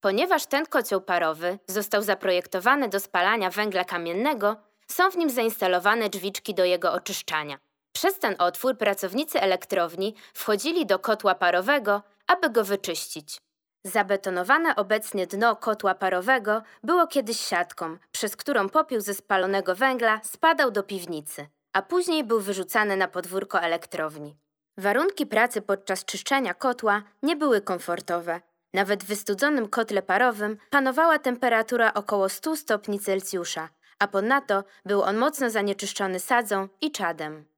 Ponieważ ten kocioł parowy został zaprojektowany do spalania węgla kamiennego, są w nim zainstalowane drzwiczki do jego oczyszczania. Przez ten otwór pracownicy elektrowni wchodzili do kotła parowego, aby go wyczyścić. Zabetonowane obecnie dno kotła parowego było kiedyś siatką, przez którą popiół ze spalonego węgla spadał do piwnicy, a później był wyrzucany na podwórko elektrowni. Warunki pracy podczas czyszczenia kotła nie były komfortowe. Nawet w wystudzonym kotle parowym panowała temperatura około 100 stopni Celsjusza, a ponadto był on mocno zanieczyszczony sadzą i czadem.